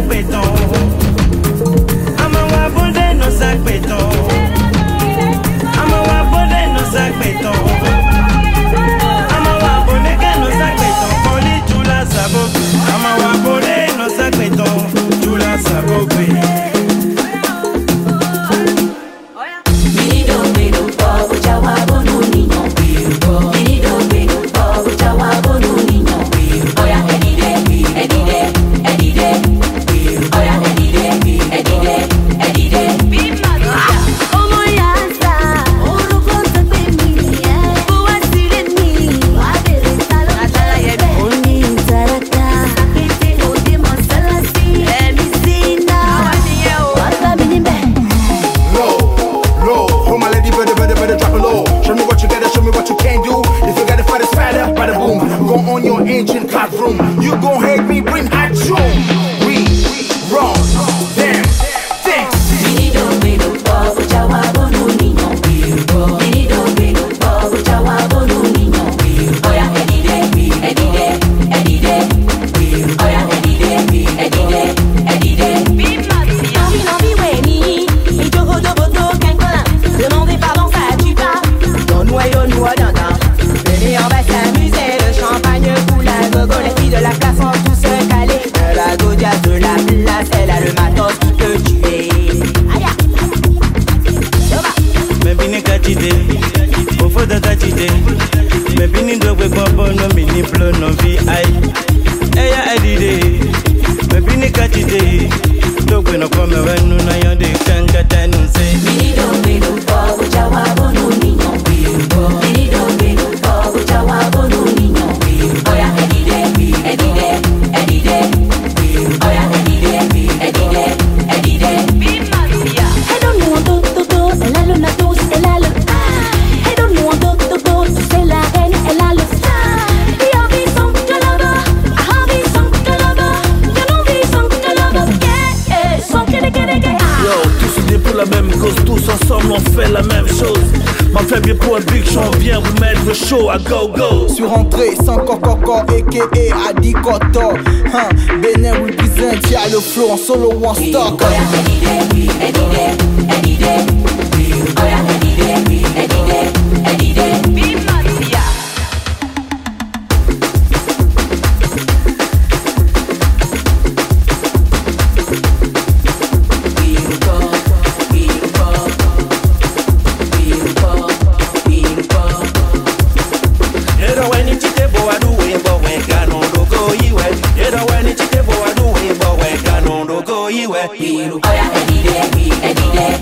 sac béton. Amawa bonde no sac béton. Amawa bonde no sac béton. Amawa bonde que no sac béton. Poli chula sabo. Amawa bonde no sac béton. Chula sabo be. You gon' hate me, bring action. We wrong, damn, thanks. Minido beno, bobo jawa bonu ninyo. Minido beno, bobo jawa bonu ninyo. Oya edide, edide, edide. Oya edide, edide, edide. Envie weni, et jogo doboto kenkola. Demandez pardon, ça tue pas. Dans noyau, noix d'indin. Venez, on va s'amuser, le champagne coule à gogo. Les filles de la classe ont tous se caler. La Godia de la place, elle a le matos qui peut tuer. Me bini kachide, ofo da kachide. Me bini dogwe kwabo no mini plo no vi ai. Eya edide, me bini kachide. Dogwe no kome wenu na yonde kanga tenu se. Mini dogwe no bobo jawa bonu ninyo. Mini dogwe no bobo jawa bonu ninyo. Oya edide, edide, edide. Oya edide, edide, edide. Elle donne nous un do, elle a le matos, elle a le elle donne nous un do, c'est la reine, elle a le et envie sans que là-bas, envie sans que là-bas, que l'envie sans que là-bas, yeah, sans que les Yo, tous unis pour la même cause, tous ensemble on fait la même chose. Ma faible pour un big show, viens vous mettre le show à go go. Sur entrée, sans coco, a.k.a. Adi Koto. Benin represent, y'a le flow en solo one stock. Oya edide, edide, edide. Oya edide, edide, edide. Oya edide, edide.